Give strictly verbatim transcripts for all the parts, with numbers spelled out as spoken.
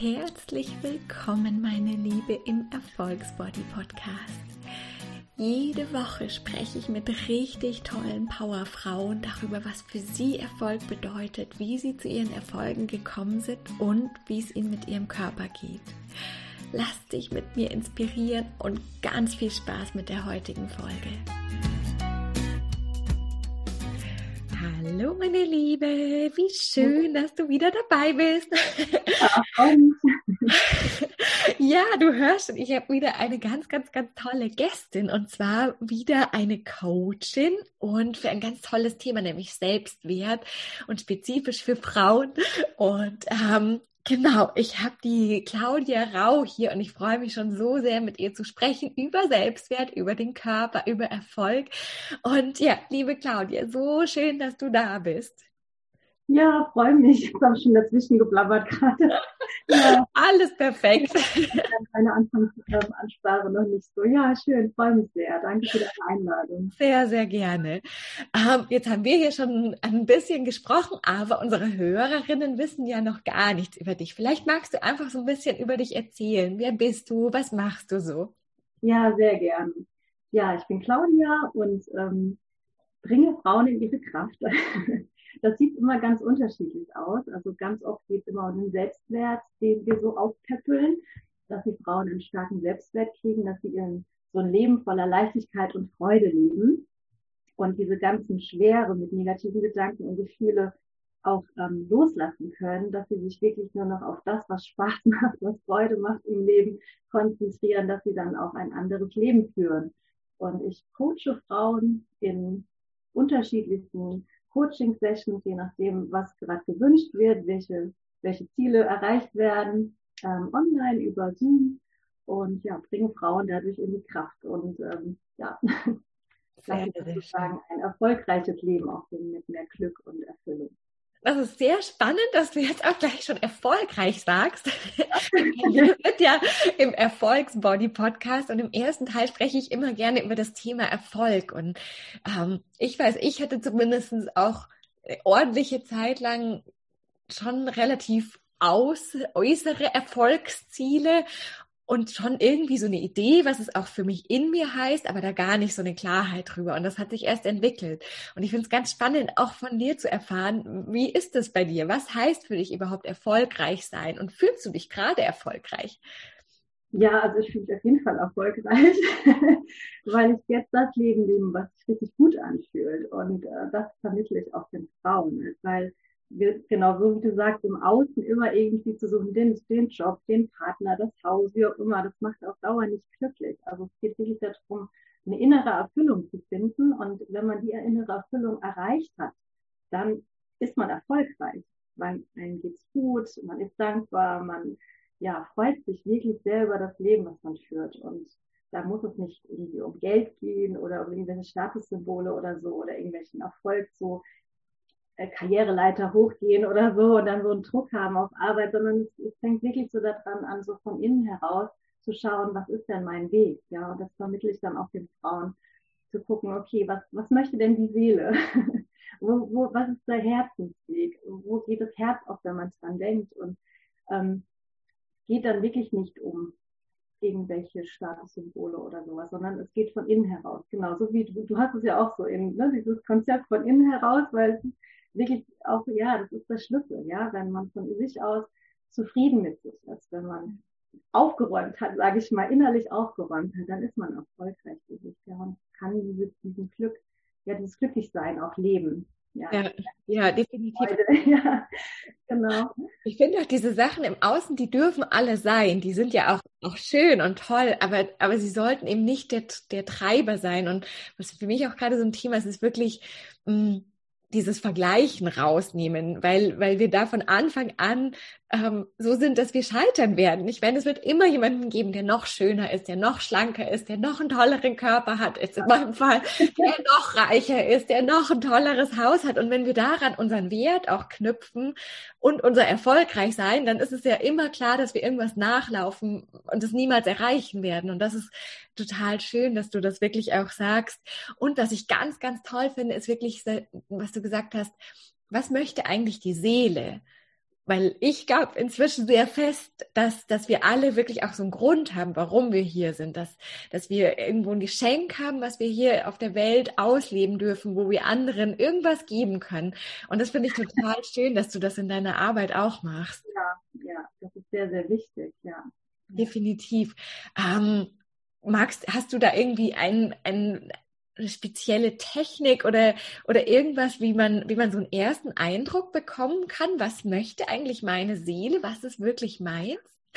Herzlich willkommen, meine Liebe, im Erfolgsbody Podcast. Jede Woche spreche ich mit richtig tollen Powerfrauen darüber, was für sie Erfolg bedeutet, wie sie zu ihren Erfolgen gekommen sind und wie es ihnen mit ihrem Körper geht. Lass dich mit mir inspirieren und ganz viel Spaß mit der heutigen Folge. Hallo meine Liebe, wie schön, dass du wieder dabei bist. Ja, du hörst schon, ich habe wieder eine ganz, ganz, ganz tolle Gästin und zwar wieder eine Coachin und für ein ganz tolles Thema, nämlich Selbstwert und spezifisch für Frauen. Und ähm, genau, ich habe die Claudia Rau hier und ich freue mich schon so sehr, mit ihr zu sprechen über Selbstwert, über den Körper, über Erfolg. Und ja, liebe Claudia, so schön, dass du da bist. Ja, freue mich. Ich habe schon dazwischen geblabbert gerade. Ja. Alles perfekt. Meine Anfangsansprache noch nicht so. Ja, schön, freue mich sehr. Danke für deine Einladung. Sehr, sehr gerne. Ähm, jetzt haben wir hier schon ein bisschen gesprochen, aber unsere Hörerinnen wissen ja noch gar nichts über dich. Vielleicht magst du einfach so ein bisschen über dich erzählen. Wer bist du? Was machst du so? Ja, sehr gerne. Ja, ich bin Claudia und ähm, bringe Frauen in ihre Kraft. Das sieht immer ganz unterschiedlich aus. Also ganz oft geht es immer um den Selbstwert, den wir so aufpäppeln, dass die Frauen einen starken Selbstwert kriegen, dass sie ihren, so ein Leben voller Leichtigkeit und Freude leben und diese ganzen Schwere mit negativen Gedanken und Gefühle auch ähm, loslassen können, dass sie sich wirklich nur noch auf das, was Spaß macht, was Freude macht im Leben, konzentrieren, dass sie dann auch ein anderes Leben führen. Und ich coache Frauen in unterschiedlichsten Coaching-Sessions, je nachdem, was gerade gewünscht wird, welche, welche Ziele erreicht werden, ähm, online über Zoom und ja, bringe Frauen dadurch in die Kraft und ähm, ja, sehr, sehr sozusagen ein erfolgreiches Leben auch mit mehr Glück und Erfüllung. Das ist sehr spannend, dass du jetzt auch gleich schon erfolgreich sagst. Wir sind ja im Erfolgsbody-Podcast und im ersten Teil spreche ich immer gerne über das Thema Erfolg. Und ähm, ich weiß, ich hatte zumindest auch eine ordentliche Zeit lang schon relativ aus, äußere Erfolgsziele und schon irgendwie so eine Idee, was es auch für mich in mir heißt, aber da gar nicht so eine Klarheit drüber. Und das hat sich erst entwickelt. Und ich finde es ganz spannend, auch von dir zu erfahren, wie ist es bei dir? Was heißt für dich überhaupt erfolgreich sein? Und fühlst du dich gerade erfolgreich? Ja, also ich fühle mich auf jeden Fall erfolgreich, weil ich jetzt das Leben lebe, was sich richtig gut anfühlt. Und äh, das vermittle ich auch den Frauen, weil wir, genau so wie du sagst, im Außen immer irgendwie zu suchen, den, den Job, den Partner, das Haus, wie auch immer, das macht auf Dauer nicht glücklich. Also es geht wirklich darum, eine innere Erfüllung zu finden. Und wenn man die innere Erfüllung erreicht hat, dann ist man erfolgreich, weil einem geht's gut, man ist dankbar, man ja, freut sich wirklich sehr über das Leben, was man führt. Und da muss es nicht irgendwie um Geld gehen oder um irgendwelche Statussymbole oder so oder irgendwelchen Erfolg, so äh, Karriereleiter hochgehen oder so und dann so einen Druck haben auf Arbeit, sondern es, es fängt wirklich so daran an, so von innen heraus zu schauen, was ist denn mein Weg? Ja, und das vermittle ich dann auch den Frauen, zu gucken, okay, was, was möchte denn die Seele? wo, wo, was ist der Herzensweg? Wo geht das Herz auf, wenn man dran denkt? Und ähm, geht dann wirklich nicht um irgendwelche Statussymbole oder sowas, sondern es geht von innen heraus. Genau, so wie du, du hast es ja auch so in, ne, dieses Konzept von innen heraus, weil es ist wirklich auch, ja, das ist der Schlüssel, ja, wenn man von sich aus zufrieden mit sich ist, wenn man aufgeräumt hat, sage ich mal, innerlich aufgeräumt hat, dann ist man erfolgreich wirklich, ja, und kann dieses, diesen Glück, ja, dieses Glücklichsein auch leben. Ja, ja, ja, definitiv. Ja, genau. Ich finde auch diese Sachen im Außen, die dürfen alle sein. Die sind ja auch, auch schön und toll, aber, aber sie sollten eben nicht der, der Treiber sein. Und was für mich auch gerade so ein Thema ist, ist wirklich mh, dieses Vergleichen rausnehmen, weil, weil wir da von Anfang an ähm, so sind, dass wir scheitern werden. Ich meine, es wird immer jemanden geben, der noch schöner ist, der noch schlanker ist, der noch einen tolleren Körper hat, ist in meinem Fall, der noch reicher ist, der noch ein tolleres Haus hat. Und wenn wir daran unseren Wert auch knüpfen und unser erfolgreich sein, dann ist es ja immer klar, dass wir irgendwas nachlaufen und es niemals erreichen werden. Und das ist total schön, dass du das wirklich auch sagst. Und was ich ganz, ganz toll finde, ist wirklich, was du gesagt hast, was möchte eigentlich die Seele? Weil ich glaube inzwischen sehr fest, dass, dass wir alle wirklich auch so einen Grund haben, warum wir hier sind, dass, dass wir irgendwo ein Geschenk haben, was wir hier auf der Welt ausleben dürfen, wo wir anderen irgendwas geben können. Und das finde ich total schön, dass du das in deiner Arbeit auch machst. Ja, ja, das ist sehr, sehr wichtig, ja. Definitiv. Ähm, magst, hast du da irgendwie ein, ein, eine spezielle Technik oder, oder irgendwas, wie man, wie man so einen ersten Eindruck bekommen kann? Was möchte eigentlich meine Seele? Was ist wirklich meins?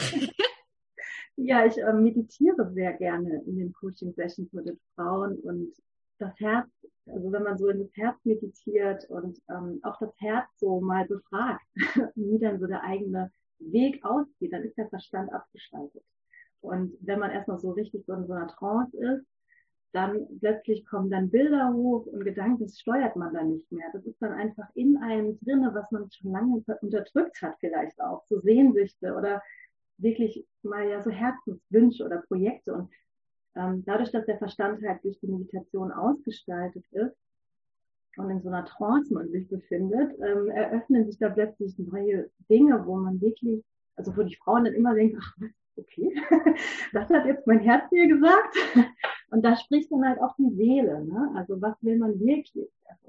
Ja, ich äh, meditiere sehr gerne in den Coaching-Sessions mit den Frauen und das Herz, also wenn man so in das Herz meditiert und ähm, auch das Herz so mal befragt, wie dann so der eigene Weg aussieht, dann ist der Verstand abgeschaltet. Und wenn man erstmal so richtig so in so einer Trance ist, dann plötzlich kommen dann Bilder hoch und Gedanken, das steuert man dann nicht mehr. Das ist dann einfach in einem drinne, was man schon lange unterdrückt hat vielleicht auch, so Sehnsüchte oder wirklich mal ja so Herzenswünsche oder Projekte. Und ähm, dadurch, dass der Verstand halt durch die Meditation ausgestaltet ist und in so einer Trance man sich befindet, ähm, eröffnen sich da plötzlich neue Dinge, wo man wirklich, also wo die Frauen dann immer denken, ach was, okay, das hat jetzt mein Herz mir gesagt. Und da spricht dann halt auch die Seele, ne? Also was will man wirklich? Also,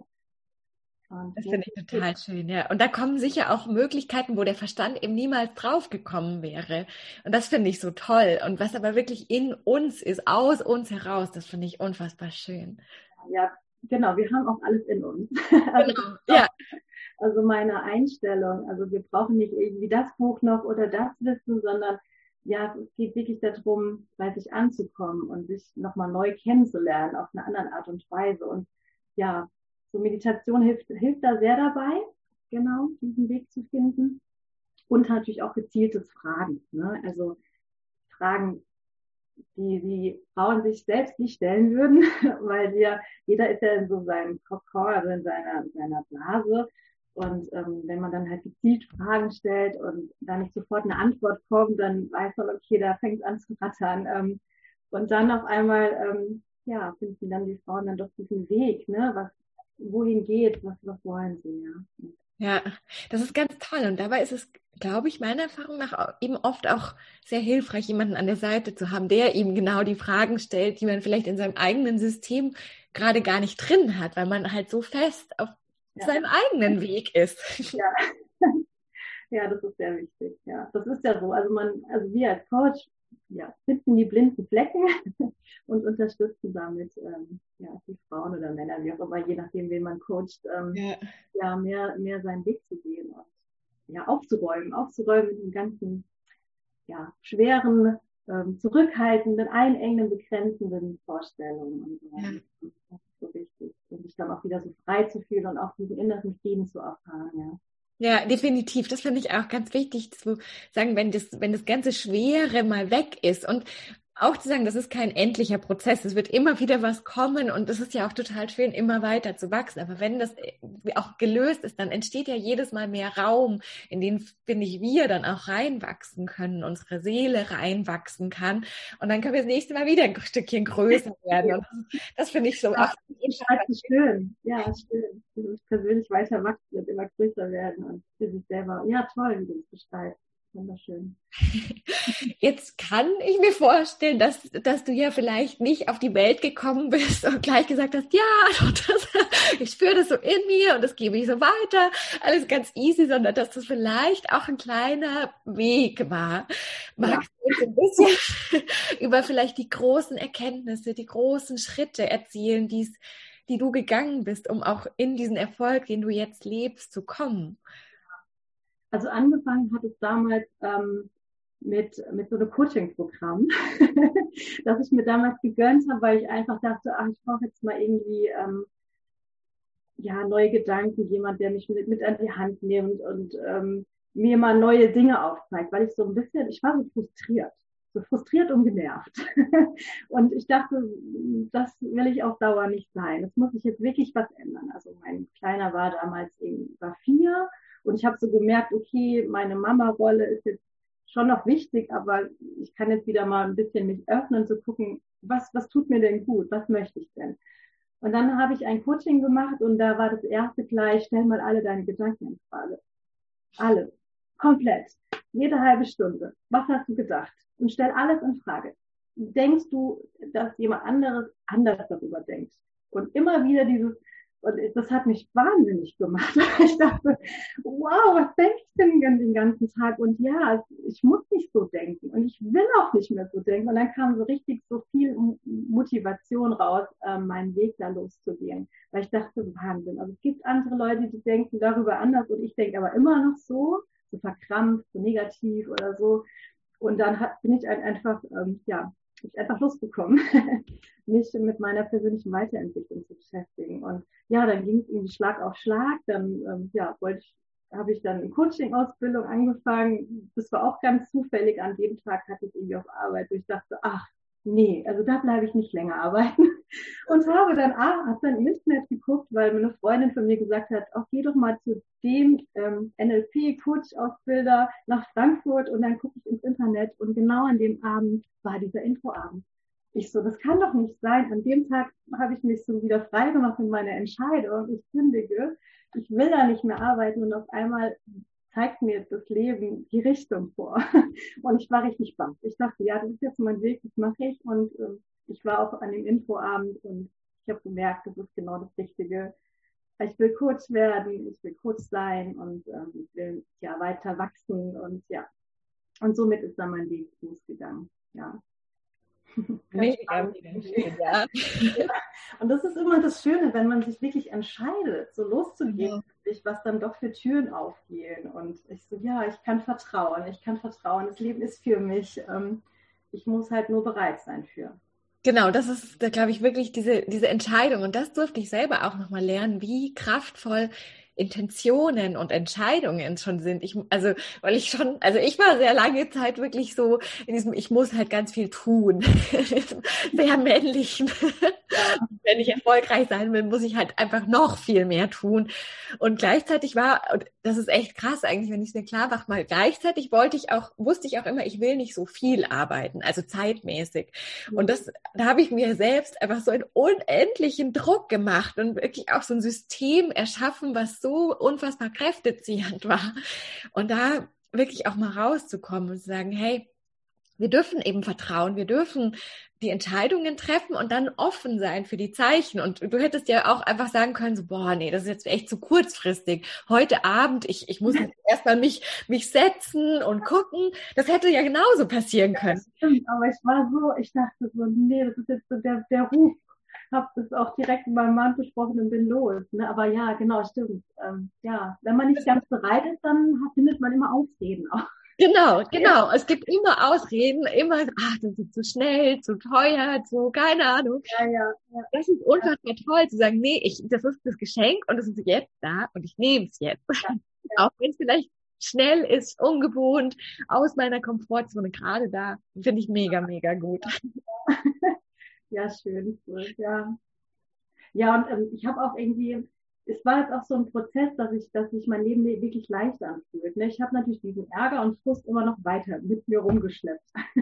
das finde ich total schön, ja. Und da kommen sicher auch Möglichkeiten, wo der Verstand eben niemals drauf gekommen wäre. Und das finde ich so toll. Und was aber wirklich in uns ist, aus uns heraus, das finde ich unfassbar schön. Ja, genau, wir haben auch alles in uns. Also, genau, ja. Also meine Einstellung, also wir brauchen nicht irgendwie das Buch noch oder das Wissen, sondern ja, es geht wirklich darum, bei sich anzukommen und sich nochmal neu kennenzulernen auf eine andere Art und Weise. Und ja, so Meditation hilft, hilft da sehr dabei, genau, diesen Weg zu finden. Und natürlich auch gezieltes Fragen. Ne? Also Fragen, die die Frauen sich selbst nicht stellen würden, weil wir, jeder ist ja in so seinem Kokon, also in seiner, seiner Blase. Und ähm, wenn man dann halt gezielt Fragen stellt und da nicht sofort eine Antwort kommt, dann weiß man, okay, da fängt es an zu rattern. Ähm, und dann auf einmal, ähm, ja, finden dann die Frauen dann doch diesen Weg, ne, was, wohin geht, was, was wollen sie, ja. Ja, das ist ganz toll. Und dabei ist es, glaube ich, meiner Erfahrung nach eben oft auch sehr hilfreich, jemanden an der Seite zu haben, der eben genau die Fragen stellt, die man vielleicht in seinem eigenen System gerade gar nicht drin hat, weil man halt so fest auf ja. seinem eigenen Weg ist. Ja. Ja, das ist sehr wichtig. Ja, das ist ja so. Also man, also wir als Coach, ja, finden die blinden Flecken und unterstützen damit ähm, ja, die Frauen oder Männer, wie auch immer, je nachdem, wen man coacht, ähm, ja. ja, mehr, mehr seinen Weg zu gehen und ja, aufzuräumen, aufzuräumen mit den ganzen ja, schweren, ähm, zurückhaltenden, einengenden, begrenzenden Vorstellungen. Und so. Ja. Das ist so wichtig. Und sich dann auch wieder so frei zu fühlen und auch diesen inneren Frieden zu erfahren, ja. Ja, definitiv. Das finde ich auch ganz wichtig zu sagen, wenn das, wenn das ganze Schwere mal weg ist und auch zu sagen, das ist kein endlicher Prozess. Es wird immer wieder was kommen und es ist ja auch total schön, immer weiter zu wachsen. Aber wenn das auch gelöst ist, dann entsteht ja jedes Mal mehr Raum, in den, finde ich, wir dann auch reinwachsen können, unsere Seele reinwachsen kann. Und dann können wir das nächste Mal wieder ein Stückchen größer werden. Und das, das finde ich so. Ja, das ist schön. Ja, ist schön. Dieses persönlich weiter wachsen und immer größer werden und für sich selber. Ja, toll, wie du es beschreibst. Wunderschön. Jetzt kann ich mir vorstellen, dass, dass du ja vielleicht nicht auf die Welt gekommen bist und gleich gesagt hast, ja, das, ich spüre das so in mir und das gebe ich so weiter, alles ganz easy, sondern dass das vielleicht auch ein kleiner Weg war. Magst ja. du uns ein bisschen über vielleicht die großen Erkenntnisse, die großen Schritte erzählen, die's, die du gegangen bist, um auch in diesen Erfolg, den du jetzt lebst, zu kommen? Also angefangen hat es damals ähm, mit, mit so einem Coaching-Programm, das ich mir damals gegönnt habe, weil ich einfach dachte, ach, ich brauche jetzt mal irgendwie ähm, ja, neue Gedanken, jemand, der mich mit, mit an die Hand nimmt und ähm, mir mal neue Dinge aufzeigt, weil ich so ein bisschen, ich war so frustriert, so frustriert und genervt. Und ich dachte, das will ich auf Dauer nicht sein. Es muss sich jetzt wirklich was ändern. Also mein Kleiner war damals eben, war vier. Und ich habe so gemerkt, okay, meine Mama-Rolle ist jetzt schon noch wichtig, aber ich kann jetzt wieder mal ein bisschen mich öffnen, zu gucken, was, was tut mir denn gut, was möchte ich denn? Und dann habe ich ein Coaching gemacht und da war das erste gleich, stell mal alle deine Gedanken in Frage. Alle. komplett, jede halbe Stunde. Was hast du gedacht? Und stell alles in Frage. Denkst du, dass jemand anderes anders darüber denkt? Und immer wieder dieses, und das hat mich wahnsinnig gemacht. Ich dachte, wow, was denke ich denn den ganzen Tag? Und ja, ich muss nicht so denken und ich will auch nicht mehr so denken. Und dann kam so richtig so viel Motivation raus, meinen Weg da loszugehen. Weil ich dachte, Wahnsinn. Also es gibt andere Leute, die denken darüber anders und ich denke aber immer noch so, so verkrampft, so negativ oder so. Und dann hat, bin ich einfach, ähm, ja, ich einfach Lust bekommen, mich mit meiner persönlichen Weiterentwicklung zu beschäftigen. Und ja, dann ging es irgendwie Schlag auf Schlag. Dann ähm, ja, wollte ich, habe ich dann eine Coaching-Ausbildung angefangen. Das war auch ganz zufällig. An dem Tag hatte ich irgendwie auf Arbeit, wo ich dachte, ach nee, also da bleibe ich nicht länger arbeiten. Und habe dann, ah, habe dann im Internet geguckt, weil eine Freundin von mir gesagt hat, auch geh doch mal zu dem ähm, N L P-Coach-Ausbilder nach Frankfurt und dann gucke ich ins Internet und genau an dem Abend war dieser Infoabend. Ich so, das kann doch nicht sein. An dem Tag habe ich mich so wieder frei gemacht in meiner Entscheidung. Ich kündige, ich will da nicht mehr arbeiten und auf einmal zeigt mir das Leben die Richtung vor. Und ich war richtig baff. Ich dachte, ja, das ist jetzt mein Weg, das mache ich. Und äh, ich war auch an dem Infoabend und ich habe gemerkt, das ist genau das Richtige. Ich will Coach werden, ich will Coach sein und ähm, ich will ja weiter wachsen und ja. Und somit ist dann mein Weg losgegangen. Ja. Mega, mega schön, ja. Ja. Und das ist immer das Schöne, wenn man sich wirklich entscheidet, so loszugehen, ja. Was dann doch für Türen aufgehen. Und ich so, ja, ich kann vertrauen, ich kann vertrauen, das Leben ist für mich. Ich muss halt nur bereit sein für. Genau, das ist, da glaube ich, wirklich diese, diese Entscheidung. Und das durfte ich selber auch nochmal lernen, wie kraftvoll Intentionen und Entscheidungen schon sind. Ich, also, weil ich schon, also ich war sehr lange Zeit wirklich so in diesem, ich muss halt ganz viel tun. Sehr männlichen. Ja. Wenn ich erfolgreich sein will, muss ich halt einfach noch viel mehr tun. Und gleichzeitig war, und das ist echt krass eigentlich, wenn ich es mir klar mache, mal gleichzeitig wollte ich auch, wusste ich auch immer, ich will nicht so viel arbeiten, also zeitmäßig. Und das, da habe ich mir selbst einfach so einen unendlichen Druck gemacht und wirklich auch so ein System erschaffen, was so so unfassbar kräftezehrend war. Und da wirklich auch mal rauszukommen und zu sagen, hey, wir dürfen eben vertrauen, wir dürfen die Entscheidungen treffen und dann offen sein für die Zeichen. Und du hättest ja auch einfach sagen können, so, boah, nee, das ist jetzt echt zu kurzfristig. Heute Abend, ich, ich muss jetzt erstmal mich, mich setzen und gucken. Das hätte ja genauso passieren können. Ja, stimmt, aber ich war so, ich dachte so, nee, das ist jetzt so der, der Ruf. Habe das auch direkt mit meinem Mann besprochen und bin los. Ne? Aber ja, genau, stimmt. Ähm, ja, wenn man nicht ganz bereit ist, dann findet man immer Ausreden auch. Genau, genau. Es gibt immer Ausreden, immer, ach, das ist zu schnell, zu teuer, zu, keine Ahnung. Ja, ja, ja. Das ist unfassbar toll, zu sagen, nee, ich, das ist das Geschenk und es ist jetzt da und ich nehme es jetzt. Ja, ja. Auch wenn es vielleicht schnell ist, ungewohnt, aus meiner Komfortzone, gerade da, finde ich mega, mega gut. Ja. Ja, schön, cool, ja. Ja, und ähm, ich habe auch irgendwie, es war jetzt auch so ein Prozess, dass ich, dass sich mein Leben wirklich leicht anfühlt. Ne? Ich habe natürlich diesen Ärger und Frust immer noch weiter mit mir rumgeschleppt.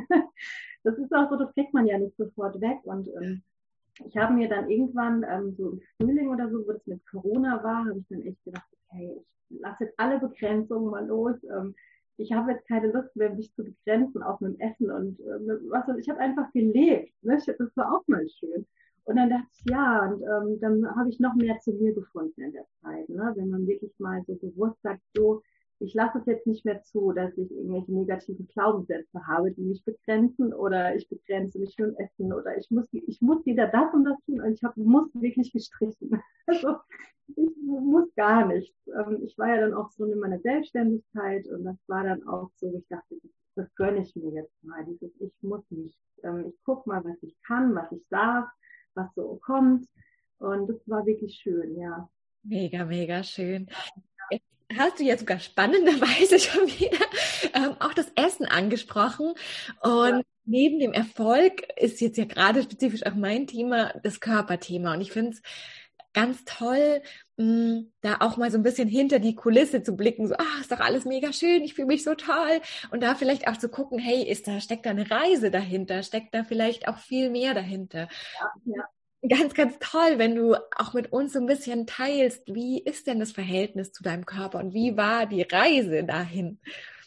Das ist auch so, das kriegt man ja nicht sofort weg. Und ähm, ich habe mir dann irgendwann, ähm, so im Frühling oder so, wo das mit Corona war, habe ich dann echt gedacht, okay, ich lasse jetzt alle Begrenzungen mal los. Ähm, ich habe jetzt keine Lust mehr, mich zu begrenzen auf einem Essen und äh, was. Ich habe einfach gelebt. Ne? Das war auch mal schön. Und dann dachte ich, ja, und ähm, dann habe ich noch mehr zu mir gefunden in der Zeit. Ne? Wenn man wirklich mal so bewusst sagt, so, ich lasse es jetzt nicht mehr zu, dass ich irgendwelche negativen Glaubenssätze habe, die mich begrenzen oder ich begrenze mich für ein Essen oder ich muss, ich muss wieder das und das tun und ich habe muss wirklich gestrichen. Also ich muss gar nichts. Ich war ja dann auch so in meiner Selbstständigkeit und das war dann auch so, ich dachte, das gönne ich mir jetzt mal, dieses ich muss nicht. Ich gucke mal, was ich kann, was ich darf, was so kommt und das war wirklich schön, ja. Mega, mega schön. Jetzt hast du ja sogar spannenderweise schon wieder ähm, auch das Essen angesprochen und ja. Neben dem Erfolg ist jetzt ja gerade spezifisch auch mein Thema das Körperthema und ich finde es ganz toll, mh, da auch mal so ein bisschen hinter die Kulisse zu blicken, so, ah, ist doch alles mega schön, ich fühle mich so toll und da vielleicht auch zu gucken, hey, ist da, steckt da eine Reise dahinter, steckt da vielleicht auch viel mehr dahinter. Ja, ja. ganz, ganz toll, wenn du auch mit uns so ein bisschen teilst, wie ist denn das Verhältnis zu deinem Körper und wie war die Reise dahin?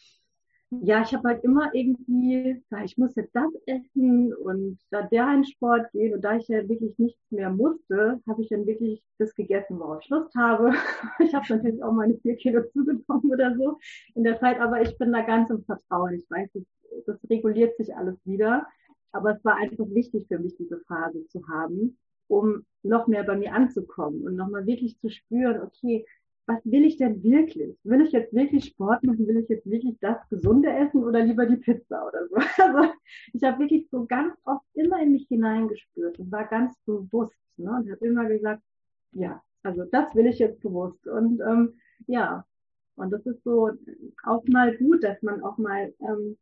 Ja, ich habe halt immer irgendwie, ja, ich muss jetzt das essen und da der in Sport gehen. Und da ich ja wirklich nichts mehr musste, habe ich dann wirklich das gegessen, worauf ich Lust habe. Ich habe natürlich auch meine vier Kilo zugenommen oder so in der Zeit, aber ich bin da ganz im Vertrauen. Ich weiß, das, das reguliert sich alles wieder. Aber es war einfach wichtig für mich, diese Phase zu haben, um noch mehr bei mir anzukommen und nochmal wirklich zu spüren, okay, was will ich denn wirklich? Will ich jetzt wirklich Sport machen? Will ich jetzt wirklich das Gesunde essen oder lieber die Pizza oder so? Also ich habe wirklich so ganz oft immer in mich hineingespürt und war ganz bewusst, ne? Und habe immer gesagt, ja, also das will ich jetzt bewusst. Und ähm, ja, und das ist so auch mal gut, dass man auch mal, ähm,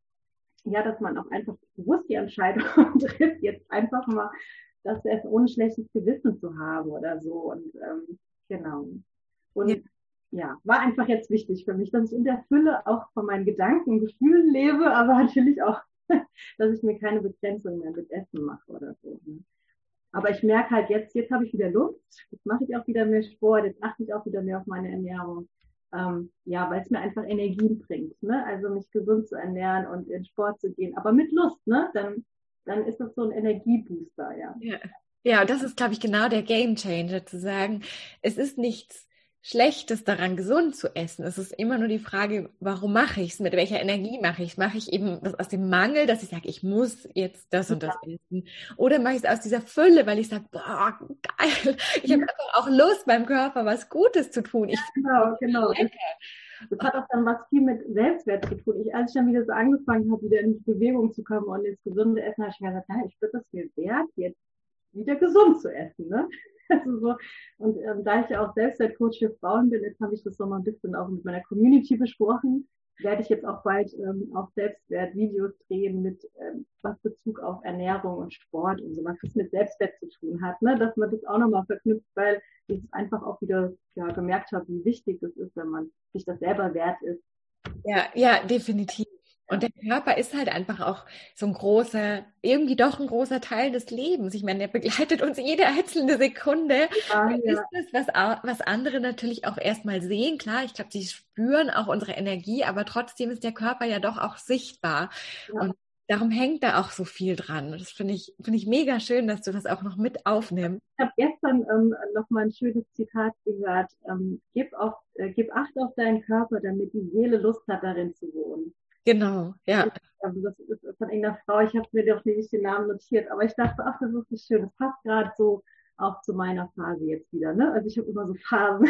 ja, dass man auch einfach bewusst die Entscheidung trifft, jetzt einfach mal das zu essen, ohne schlechtes Gewissen zu haben oder so. Und ähm, genau. Ja. Und ja, war einfach jetzt wichtig für mich, dass ich in der Fülle auch von meinen Gedanken und Gefühlen lebe, aber natürlich auch, dass ich mir keine Begrenzung mehr mit Essen mache oder so. Ne? Aber ich merke halt jetzt, jetzt habe ich wieder Lust, jetzt mache ich auch wieder mehr Sport, jetzt achte ich auch wieder mehr auf meine Ernährung. Ähm, ja, weil es mir einfach Energien bringt, ne? Also mich gesund zu ernähren und in Sport zu gehen, aber mit Lust, ne? Dann, dann ist das so ein Energiebooster, ja. Ja, ja, und das ist, glaube ich, genau der Gamechanger, zu sagen, es ist nichts Schlechtes daran, gesund zu essen. Es ist immer nur die Frage, warum mache ich es? Mit welcher Energie mache ich es? Mache ich eben das aus dem Mangel, dass ich sage, ich muss jetzt das und das essen? Oder mache ich es aus dieser Fülle, weil ich sage, boah, geil, ich habe einfach auch Lust, meinem Körper was Gutes zu tun. Ich finde Genau, genau. es lecker. Das hat auch dann was viel mit Selbstwert zu tun. Ich, als ich dann wieder so angefangen habe, wieder in die Bewegung zu kommen und ins gesunde Essen, habe ich mir gesagt, ja, ich würde das mir wert, jetzt wieder gesund zu essen. Ne? Also so, und ähm, da ich ja auch Selbstwertcoach für Frauen bin, jetzt habe ich das nochmal ein bisschen auch mit meiner Community besprochen. Werde ich jetzt auch bald ähm, auch Selbstwert-Videos drehen mit ähm, was Bezug auf Ernährung und Sport und so, was das mit Selbstwert zu tun hat, ne? Dass man das auch nochmal verknüpft, weil ich einfach auch wieder ja, gemerkt habe, wie wichtig das ist, wenn man sich das selber wert ist. Ja, ja, definitiv. Und der Körper ist halt einfach auch so ein großer, irgendwie doch ein großer Teil des Lebens. Ich meine, der begleitet uns jede einzelne Sekunde. Ja, Da ist ja. es, was, au- was andere natürlich auch erstmal sehen. Klar, ich glaube, sie spüren auch unsere Energie, aber trotzdem ist der Körper ja doch auch sichtbar. Ja. Und darum hängt da auch so viel dran. Und das finde ich, finde ich mega schön, dass du das auch noch mit aufnimmst. Ich habe gestern ähm, noch mal ein schönes Zitat gehört. Ähm, gib, auf, äh, gib Acht auf deinen Körper, damit die Seele Lust hat, darin zu wohnen. Genau, ja. Also das ist von irgendeiner Frau, ich habe mir doch nicht den Namen notiert, aber ich dachte, ach, das ist so schön. Das passt gerade so auch zu meiner Phase jetzt wieder. Ne? Also ich habe immer so Phasen.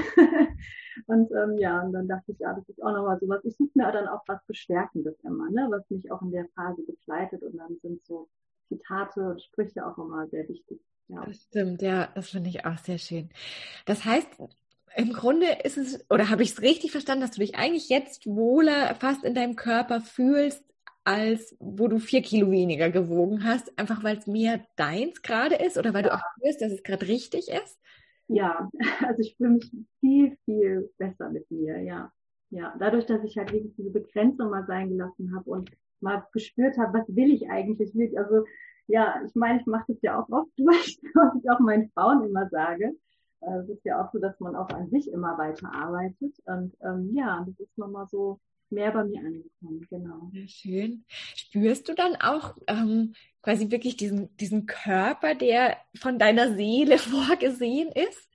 Und ähm, ja, und dann dachte ich, ja, das ist auch nochmal sowas. Ich suche mir dann auch was Bestärkendes immer, ne? Was mich auch in der Phase begleitet. Und dann sind so Zitate und Sprüche auch immer sehr wichtig. Ja. Das stimmt, ja, das finde ich auch sehr schön. Das heißt, im Grunde ist es, oder habe ich es richtig verstanden, dass du dich eigentlich jetzt wohler fast in deinem Körper fühlst, als wo du vier Kilo weniger gewogen hast, einfach weil es mehr deins gerade ist oder weil du auch spürst, dass es gerade richtig ist? Ja, also ich fühle mich viel, viel besser mit mir, ja. Ja, dadurch, dass ich halt wirklich diese Begrenzung mal sein gelassen habe und mal gespürt habe, was will ich eigentlich wirklich. Also ja, ich meine, ich mache das ja auch oft durch, was ich auch meinen Frauen immer sage. Äh, Es ist ja auch so, dass man auch an sich immer weiter arbeitet. Und ähm, ja, das ist nochmal so mehr bei mir angekommen, genau. Ja, schön. Spürst du dann auch ähm, quasi wirklich diesen, diesen Körper, der von deiner Seele vorgesehen ist?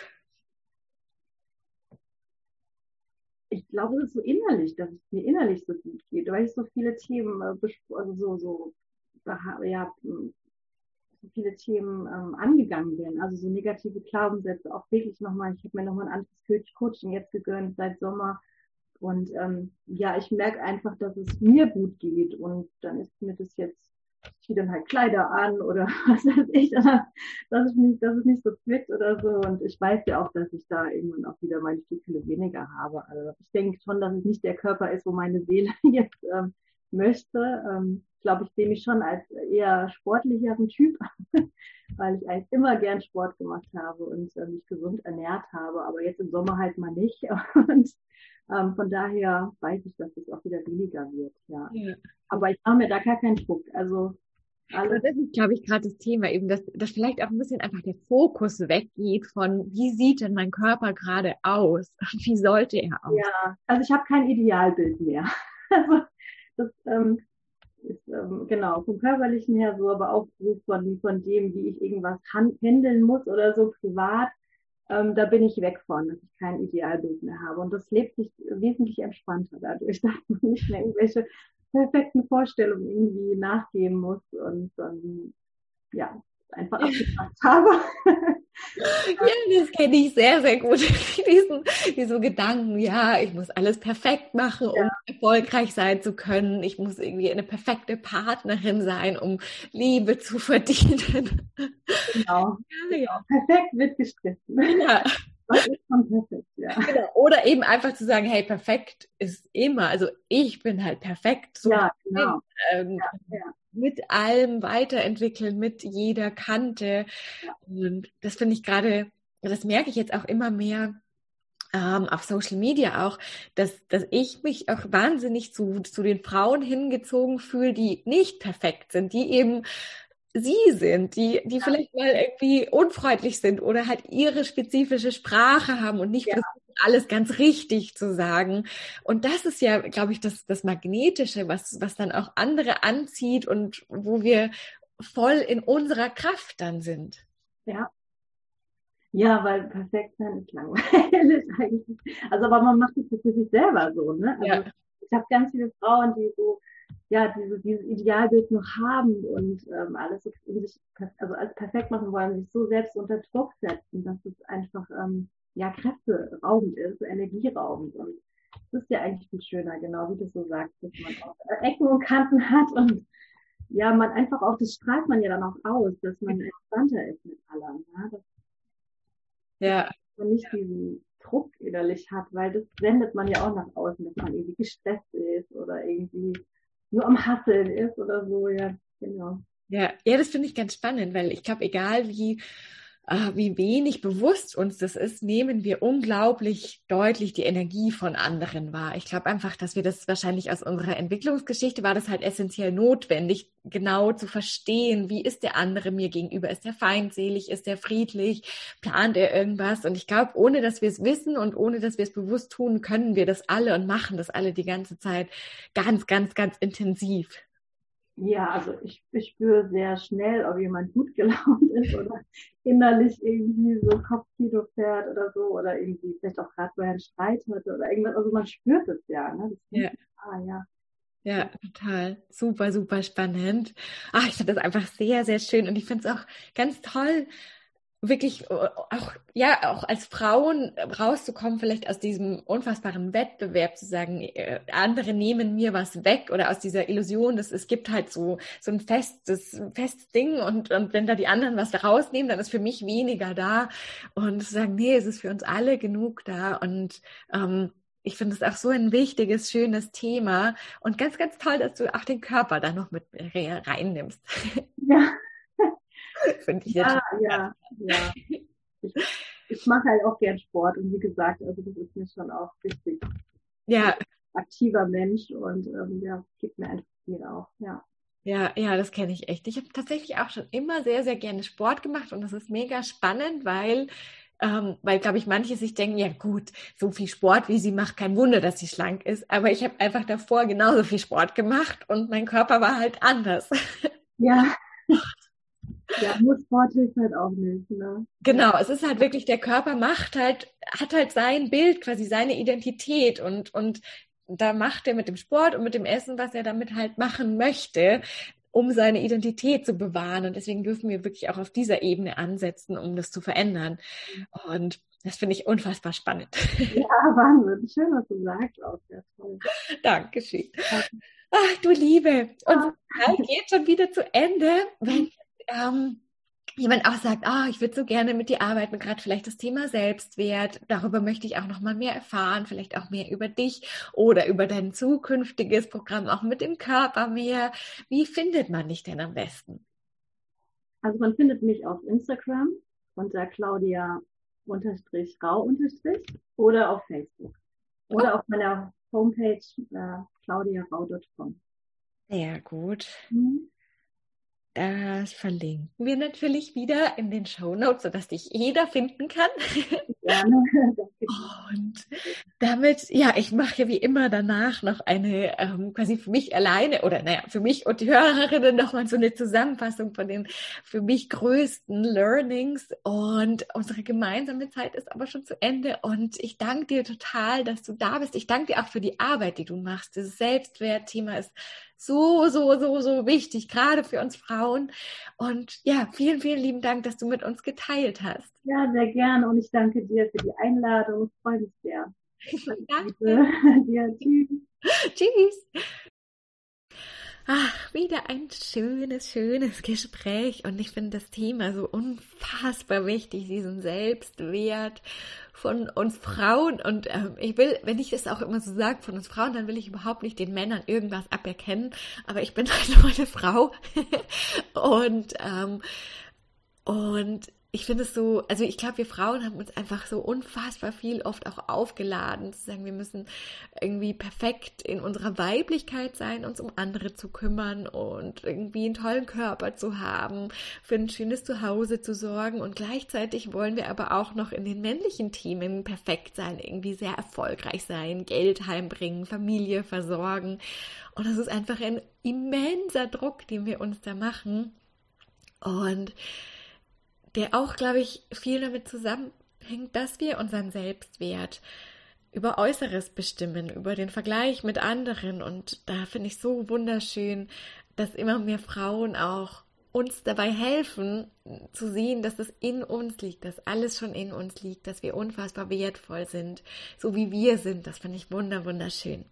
Ich glaube, es ist so innerlich, dass es mir innerlich so gut geht, weil ich so viele Themen, äh, bespro- also so, so, ja, so viele Themen ähm, angegangen bin. Also so negative Glaubenssätze, auch wirklich nochmal, ich habe mir nochmal ein anderes Coaching jetzt gegönnt seit Sommer. Und ähm, ja, ich merke einfach, dass es mir gut geht. Und dann ist mir das jetzt, ich ziehe dann halt Kleider an oder was weiß ich, dass ich nicht, dass es nicht so zwickt oder so. Und ich weiß ja auch, dass ich da irgendwann auch wieder meine Stücke weniger habe. Also ich denke schon, dass es nicht der Körper ist, wo meine Seele jetzt ähm, möchte. Ähm, ich glaube, ich sehe mich schon als eher sportlicheren Typ, weil ich eigentlich immer gern Sport gemacht habe und äh, mich gesund ernährt habe, aber jetzt im Sommer halt mal nicht. Und ähm, von daher weiß ich, dass es auch wieder weniger wird. Ja. Ja. Aber ich mache mir da gar keinen Druck. Also alles. Das ist, glaube ich, gerade das Thema eben, dass, dass vielleicht auch ein bisschen einfach der Fokus weggeht von, wie sieht denn mein Körper gerade aus? Wie sollte er aussehen? Ja, also ich habe kein Idealbild mehr. Also das ähm, ist ähm, genau vom Körperlichen her so, aber auch so von, von dem, wie ich irgendwas handeln muss oder so privat. Ähm, da bin ich weg von, dass ich kein Idealbild mehr habe. Und das lebt sich wesentlich entspannter dadurch, dass man nicht mehr irgendwelche perfekten Vorstellungen irgendwie nachgehen muss und dann, ja, einfach abgepasst habe. Ja, das kenne ich sehr, sehr gut. Diesen, diese Gedanken, ja, ich muss alles perfekt machen, Ja, um erfolgreich sein zu können. Ich muss irgendwie eine perfekte Partnerin sein, um Liebe zu verdienen. genau. Ja, ja. Genau. Perfekt wird gestrichen. Ja. Was ist schon perfekt, ja. Genau. Oder eben einfach zu sagen, hey, perfekt ist immer, also ich bin halt perfekt, so wie Ja, ich bin. genau. Ähm, Ja, ja, mit allem weiterentwickeln, mit jeder Kante. ja. Und das finde ich gerade, das merke ich jetzt auch immer mehr ähm, auf Social Media auch, dass, dass ich mich auch wahnsinnig zu, zu den Frauen hingezogen fühle, die nicht perfekt sind, die eben sie sind, die, die vielleicht mal irgendwie unfreundlich sind oder halt ihre spezifische Sprache haben und nicht Ja, versuchen, alles ganz richtig zu sagen. Und das ist ja, glaube ich, das, das Magnetische, was, was dann auch andere anzieht und wo wir voll in unserer Kraft dann sind. ja. Ja, weil perfekt sein ist langweilig eigentlich. Also, aber man macht es für sich selber so, ne? Also, Ja, ich habe ganz viele Frauen, die so, ja, diese, dieses Idealbild noch haben und ähm, alles so in sich, also als perfekt machen wollen, sich so selbst unter Druck setzen, dass es einfach, ähm, ja, kräfteraubend ist, energieraubend. Und das ist ja eigentlich viel schöner, genau wie du so sagst, dass man auch äh, Ecken und Kanten hat und ja, man einfach auch, das strahlt man ja dann auch aus, dass man entspannter ist mit allem. Ne? Dass ja, man nicht diesen Druck innerlich hat, weil das sendet man ja auch nach außen, dass man irgendwie gestresst ist oder irgendwie nur am Hasseln ist oder so, ja, genau. ja, ja, das finde ich ganz spannend, weil ich glaube, egal wie, äh, wie wenig bewusst uns das ist, nehmen wir unglaublich deutlich die Energie von anderen wahr. Ich glaube einfach, dass wir das wahrscheinlich aus unserer Entwicklungsgeschichte war das halt essentiell notwendig, genau zu verstehen, wie ist der andere mir gegenüber? Ist der feindselig? Ist der friedlich? Plant er irgendwas? Und ich glaube, ohne dass wir es wissen und ohne dass wir es bewusst tun, können wir das alle und machen das alle die ganze Zeit ganz, ganz, ganz intensiv. Ja, also ich, ich spüre sehr schnell, ob jemand gut gelaunt ist oder innerlich irgendwie so Kopfkino fährt oder so oder irgendwie vielleicht auch gerade vorher einen Streit hatte oder irgendwas. Also man spürt es ja, ne? Das Ja. ist, ah, ja. Ja, total. Super, super spannend. Ach, ich finde das einfach sehr, sehr schön und ich finde es auch ganz toll, wirklich äh, auch, ja, auch als Frauen rauszukommen, vielleicht aus diesem unfassbaren Wettbewerb zu sagen, äh, andere nehmen mir was weg oder aus dieser Illusion, dass es gibt halt so, so ein festes, festes Ding und, und wenn da die anderen was rausnehmen, dann ist für mich weniger da und zu sagen, nee, es ist für uns alle genug da und, ähm, ich finde es auch so ein wichtiges, schönes Thema und ganz, ganz toll, dass du auch den Körper da noch mit reinnimmst. Ja, Finde ich ja, jetzt ja, ja. Ich, ich mache halt auch gern Sport und wie gesagt, also das ist mir schon auch wichtig. ja, Aktiver Mensch und ähm, ja, gibt mir einfach viel auch, ja. ja, ja, das kenne ich echt. Ich habe tatsächlich auch schon immer sehr, sehr gerne Sport gemacht und das ist mega spannend, weil, ähm, weil, glaube ich, manche sich denken, ja gut, so viel Sport, wie sie macht, kein Wunder, dass sie schlank ist. Aber ich habe einfach davor genauso viel Sport gemacht und mein Körper war halt anders. Ja, ja, nur Sport hilft halt auch nicht, ne? Ja, Genau, es ist halt wirklich, der Körper macht halt, hat halt sein Bild, quasi seine Identität und, und da macht er mit dem Sport und mit dem Essen, was er damit halt machen möchte, um seine Identität zu bewahren. Und deswegen dürfen wir wirklich auch auf dieser Ebene ansetzen, um das zu verändern. Und das finde ich unfassbar spannend. ja, Wahnsinn. Schön, was du sagst, auch sehr toll. Dankeschön. Ja, Ach, du Liebe. Unsere Zeit geht schon wieder zu Ende. Wenn, ähm, jemand auch sagt, ah, ich würde so gerne mit dir arbeiten, gerade vielleicht das Thema Selbstwert, darüber möchte ich auch noch mal mehr erfahren, vielleicht auch mehr über dich oder über dein zukünftiges Programm, auch mit dem Körper mehr. Wie findet man dich denn am besten? also man findet mich auf Instagram unter Claudia unterstrich rau unterstrich oder auf Facebook Oh, oder auf meiner Homepage äh, claudia rau punkt com. sehr gut. Mhm. Das verlinken wir natürlich wieder in den Shownotes, sodass dich jeder finden kann. Gerne. Und damit, ja, ich mache ja wie immer danach noch eine, ähm, quasi für mich alleine oder naja, für mich und die Hörerinnen nochmal so eine Zusammenfassung von den für mich größten Learnings. Und unsere gemeinsame Zeit ist aber schon zu Ende. Und ich danke dir total, dass du da bist. Ich danke dir auch für die Arbeit, die du machst. Dieses Selbstwertthema ist so, so, so, so wichtig, gerade für uns Frauen. Und ja, vielen, vielen lieben Dank, dass du mit uns geteilt hast. Ja, sehr gerne. Und ich danke dir für die Einladung. Ich freue mich sehr. Danke. Ja, tschüss. Tschüss. Ach, wieder ein schönes, schönes Gespräch. Und ich finde das Thema so unfassbar wichtig, diesen Selbstwert von uns Frauen. Und ähm, ich will, wenn ich das auch immer so sage, von uns Frauen, dann will ich überhaupt nicht den Männern irgendwas aberkennen. Aber ich bin halt nur eine Frau. und, ähm, und ich finde es so, also ich glaube, wir Frauen haben uns einfach so unfassbar viel oft auch aufgeladen, zu sagen, wir müssen irgendwie perfekt in unserer Weiblichkeit sein, uns um andere zu kümmern und irgendwie einen tollen Körper zu haben, für ein schönes Zuhause zu sorgen, und gleichzeitig wollen wir aber auch noch in den männlichen Themen perfekt sein, irgendwie sehr erfolgreich sein, Geld heimbringen, Familie versorgen, und das ist einfach ein immenser Druck, den wir uns da machen, und der auch, glaube ich, viel damit zusammenhängt, dass wir unseren Selbstwert über Äußeres bestimmen, über den Vergleich mit anderen. Und da finde ich so wunderschön, dass immer mehr Frauen auch uns dabei helfen, zu sehen, dass das in uns liegt, dass alles schon in uns liegt, dass wir unfassbar wertvoll sind, so wie wir sind. Das finde ich wunder, wunderschön.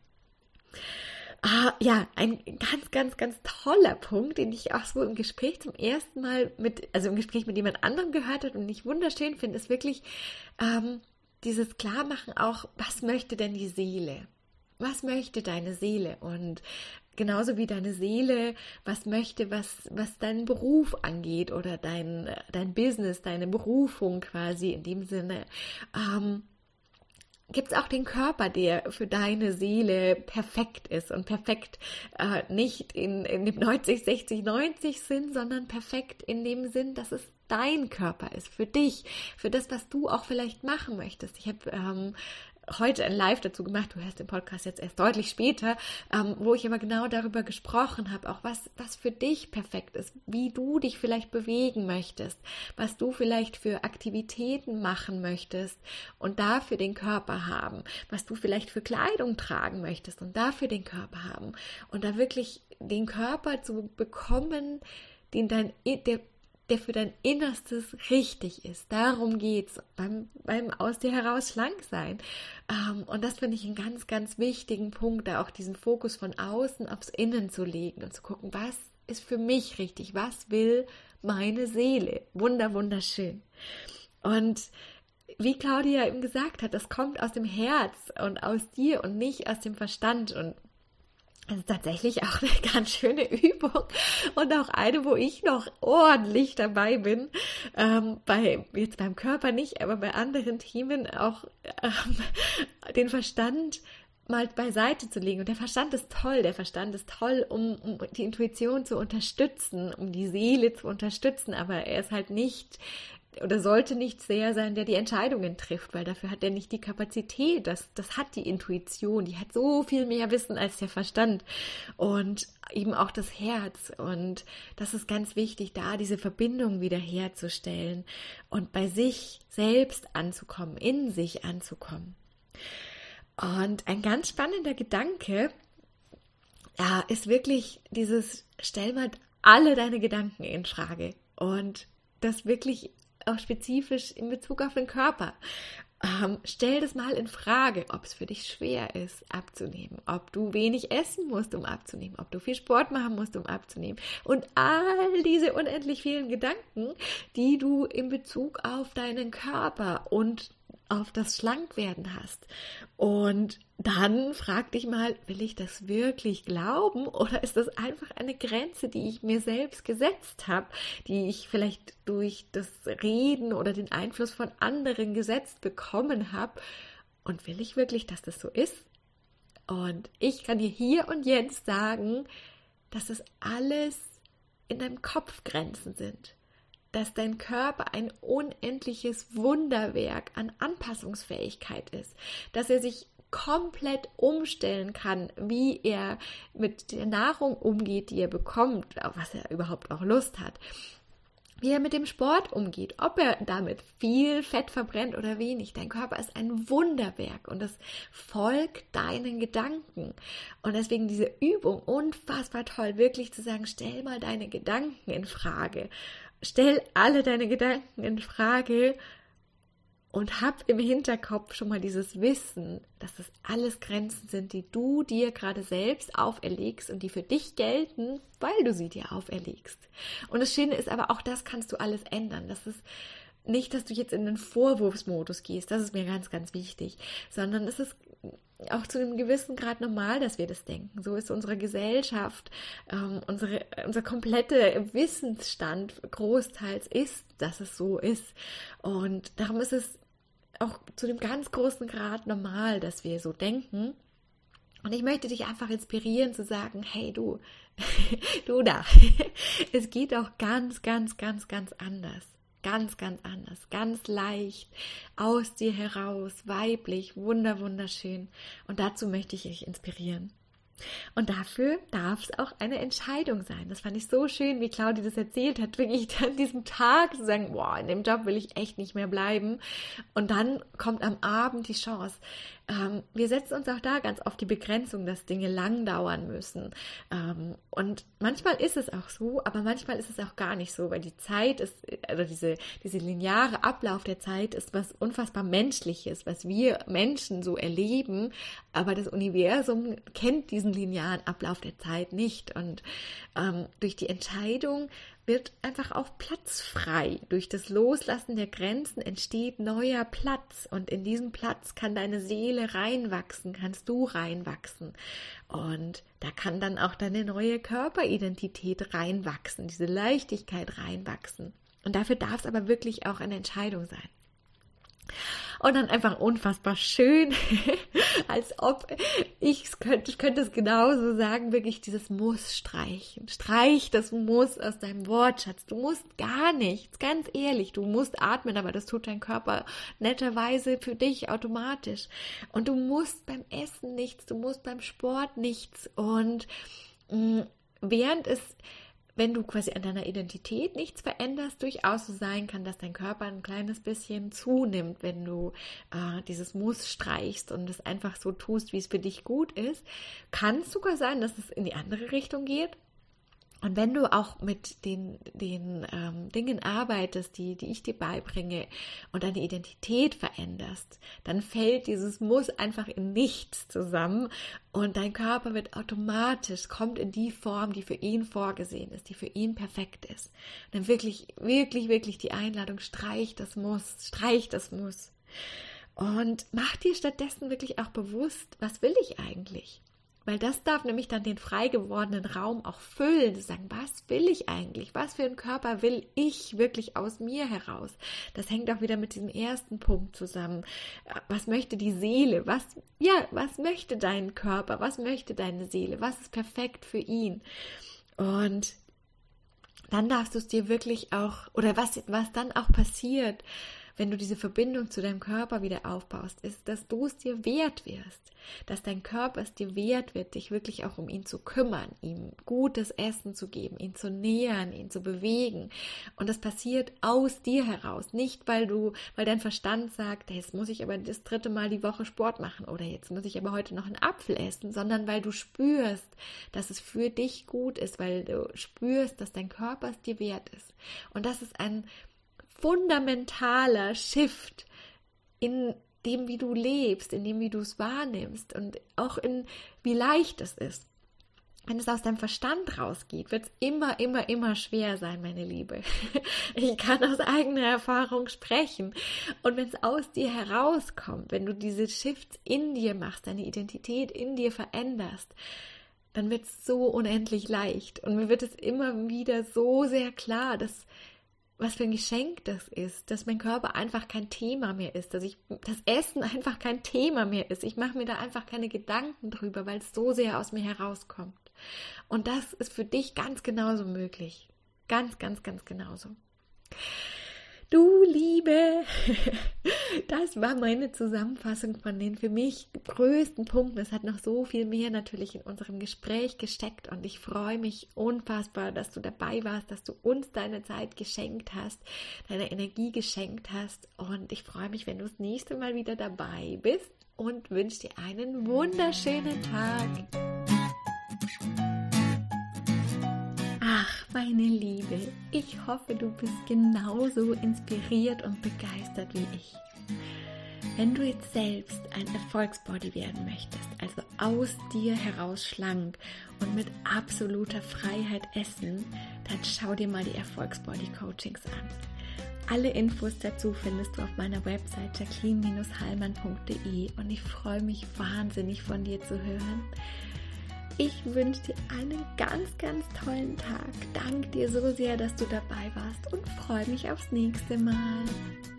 Ah, ja, ein ganz, ganz, ganz toller Punkt, den ich auch so im Gespräch zum ersten Mal mit, also im Gespräch mit jemand anderem gehört habe und ich wunderschön finde, ist wirklich ähm, dieses Klarmachen auch, was möchte denn die Seele? Was möchte deine Seele? Und genauso wie deine Seele, was möchte, was, was deinen Beruf angeht oder dein, dein Business, deine Berufung quasi in dem Sinne, ähm, gibt es auch den Körper, der für deine Seele perfekt ist und perfekt äh, nicht in, in dem neunzig, sechzig, neunzig Sinn, sondern perfekt in dem Sinn, dass es dein Körper ist, für dich, für das, was du auch vielleicht machen möchtest. Ich habe ähm, heute ein Live dazu gemacht, du hörst den Podcast jetzt erst deutlich später, ähm, wo ich aber genau darüber gesprochen habe, auch was, was für dich perfekt ist, wie du dich vielleicht bewegen möchtest, was du vielleicht für Aktivitäten machen möchtest und dafür den Körper haben, was du vielleicht für Kleidung tragen möchtest und dafür den Körper haben, und da wirklich den Körper zu bekommen, den dein, der der für dein Innerstes richtig ist. Darum geht's beim, beim aus dir heraus schlank sein. Ähm, und das finde ich einen ganz, ganz wichtigen Punkt, da auch diesen Fokus von außen aufs Innen zu legen und zu gucken, was ist für mich richtig, was will meine Seele. Wunder, wunderschön. Und wie Claudia eben gesagt hat, das kommt aus dem Herz und aus dir und nicht aus dem Verstand, und das ist tatsächlich auch eine ganz schöne Übung und auch eine, wo ich noch ordentlich dabei bin, ähm, bei, jetzt beim Körper nicht, aber bei anderen Themen auch ähm, den Verstand mal beiseite zu legen. Und der Verstand ist toll, der Verstand ist toll, um, um die Intuition zu unterstützen, um die Seele zu unterstützen, aber er ist halt nicht oder sollte nicht der sein, der die Entscheidungen trifft, weil dafür hat er nicht die Kapazität, das, das hat die Intuition, die hat so viel mehr Wissen als der Verstand und eben auch das Herz, und das ist ganz wichtig, da diese Verbindung wieder herzustellen und bei sich selbst anzukommen, in sich anzukommen. Und ein ganz spannender Gedanke ja, ist wirklich dieses, stell mal alle deine Gedanken in Frage und das wirklich auch spezifisch in Bezug auf den Körper. Ähm, stell das mal in Frage, ob es für dich schwer ist, abzunehmen, ob du wenig essen musst, um abzunehmen, ob du viel Sport machen musst, um abzunehmen, und all diese unendlich vielen Gedanken, die du in Bezug auf deinen Körper und auf das Schlankwerden hast. Und dann frag dich mal, will ich das wirklich glauben oder ist das einfach eine Grenze, die ich mir selbst gesetzt habe, die ich vielleicht durch das Reden oder den Einfluss von anderen gesetzt bekommen habe? Und will ich wirklich, dass das so ist? Und ich kann dir hier und jetzt sagen, dass das alles in deinem Kopf Grenzen sind, dass dein Körper ein unendliches Wunderwerk an Anpassungsfähigkeit ist, dass er sich komplett umstellen kann, wie er mit der Nahrung umgeht, die er bekommt, auf was er überhaupt auch Lust hat, wie er mit dem Sport umgeht, ob er damit viel Fett verbrennt oder wenig. Dein Körper ist ein Wunderwerk und es folgt deinen Gedanken. Und deswegen diese Übung unfassbar toll, wirklich zu sagen, stell mal deine Gedanken in Frage. Stell alle deine Gedanken in Frage und hab im Hinterkopf schon mal dieses Wissen, dass das alles Grenzen sind, die du dir gerade selbst auferlegst und die für dich gelten, weil du sie dir auferlegst. Und das Schöne ist aber, auch das kannst du alles ändern. Das ist nicht, dass du jetzt in den Vorwurfsmodus gehst, das ist mir ganz, ganz wichtig, sondern es ist auch zu einem gewissen Grad normal, dass wir das denken. So ist unsere Gesellschaft, ähm, unsere, unser kompletter Wissensstand großteils ist, dass es so ist. Und darum ist es auch zu einem ganz großen Grad normal, dass wir so denken. Und ich möchte dich einfach inspirieren zu sagen, hey du, du da, es geht auch ganz, ganz, ganz, ganz anders. Ganz, ganz anders, ganz leicht, aus dir heraus, weiblich, wunder, wunderschön. Und dazu möchte ich dich inspirieren. Und dafür darf es auch eine Entscheidung sein. Das fand ich so schön, wie Claudia das erzählt hat, wirklich an diesem Tag zu sagen, boah, in dem Job will ich echt nicht mehr bleiben. Und dann kommt am Abend die Chance. Ähm, wir setzen uns auch da ganz oft die Begrenzung, dass Dinge lang dauern müssen. Ähm, und manchmal ist es auch so, aber manchmal ist es auch gar nicht so, weil die Zeit ist, also diese, diese lineare Ablauf der Zeit ist was unfassbar Menschliches, was wir Menschen so erleben, aber das Universum kennt diesen linearen Ablauf der Zeit nicht. Und ähm, durch die Entscheidung wird einfach auch Platz frei. Durch das Loslassen der Grenzen entsteht neuer Platz und in diesen Platz kann deine Seele reinwachsen, kannst du reinwachsen und da kann dann auch deine neue Körperidentität reinwachsen, diese Leichtigkeit reinwachsen und dafür darf es aber wirklich auch eine Entscheidung sein. Und dann einfach unfassbar schön, als ob ich es könnte, ich könnte es genauso sagen, wirklich dieses Muss streichen. Streich das Muss aus deinem Wortschatz. Du musst gar nichts, ganz ehrlich. Du musst atmen, aber das tut dein Körper netterweise für dich automatisch. Und du musst beim Essen nichts, du musst beim Sport nichts. Und mh, während es wenn du quasi an deiner Identität nichts veränderst, durchaus so sein kann, dass dein Körper ein kleines bisschen zunimmt, wenn du äh, dieses Muss streichst und es einfach so tust, wie es für dich gut ist. Kann es sogar sein, dass es in die andere Richtung geht. Und wenn du auch mit den, den ähm, Dingen arbeitest, die, die ich dir beibringe und deine Identität veränderst, dann fällt dieses Muss einfach in nichts zusammen und dein Körper wird automatisch, kommt in die Form, die für ihn vorgesehen ist, die für ihn perfekt ist. Und dann wirklich, wirklich, wirklich die Einladung, streich das Muss, streich das Muss. Und mach dir stattdessen wirklich auch bewusst, was will ich eigentlich? Weil das darf nämlich dann den frei gewordenen Raum auch füllen, zu sagen, was will ich eigentlich? Was für einen Körper will ich wirklich aus mir heraus? Das hängt auch wieder mit diesem ersten Punkt zusammen. Was möchte die Seele? Was, ja, was möchte dein Körper? Was möchte deine Seele? Was ist perfekt für ihn? Und dann darfst du es dir wirklich auch, oder was, was dann auch passiert, wenn du diese Verbindung zu deinem Körper wieder aufbaust, ist, dass du es dir wert wirst, dass dein Körper es dir wert wird, dich wirklich auch um ihn zu kümmern, ihm gutes Essen zu geben, ihn zu nähern, ihn zu bewegen. Und das passiert aus dir heraus, nicht weil du, weil dein Verstand sagt, jetzt muss ich aber das dritte Mal die Woche Sport machen oder jetzt muss ich aber heute noch einen Apfel essen, sondern weil du spürst, dass es für dich gut ist, weil du spürst, dass dein Körper es dir wert ist. Und das ist ein fundamentaler Shift in dem, wie du lebst, in dem, wie du es wahrnimmst und auch in, wie leicht es ist. Wenn es aus deinem Verstand rausgeht, wird es immer, immer, immer schwer sein, meine Liebe. Ich kann aus eigener Erfahrung sprechen. Und wenn es aus dir herauskommt, wenn du diese Shifts in dir machst, deine Identität in dir veränderst, dann wird es so unendlich leicht. Und mir wird es immer wieder so sehr klar, dass was für ein Geschenk das ist, dass mein Körper einfach kein Thema mehr ist, dass ich das Essen einfach kein Thema mehr ist. Ich mache mir da einfach keine Gedanken drüber, weil es so sehr aus mir herauskommt. Und das ist für dich ganz genauso möglich. ganz, ganz, ganz genauso. Du Liebe, das war meine Zusammenfassung von den für mich größten Punkten. Es hat noch so viel mehr natürlich in unserem Gespräch gesteckt und ich freue mich unfassbar, dass du dabei warst, dass du uns deine Zeit geschenkt hast, deine Energie geschenkt hast und ich freue mich, wenn du das nächste Mal wieder dabei bist und wünsche dir einen wunderschönen Tag. Ach, meine Liebe, ich hoffe, du bist genauso inspiriert und begeistert wie ich. Wenn du jetzt selbst ein Erfolgsbody werden möchtest, also aus dir heraus schlank und mit absoluter Freiheit essen, dann schau dir mal die Erfolgsbody-Coachings an. Alle Infos dazu findest du auf meiner Website jacqueline hallmann punkt de und ich freue mich wahnsinnig von dir zu hören. Ich wünsche dir einen ganz, ganz tollen Tag. Danke dir so sehr, dass du dabei warst und freue mich aufs nächste Mal.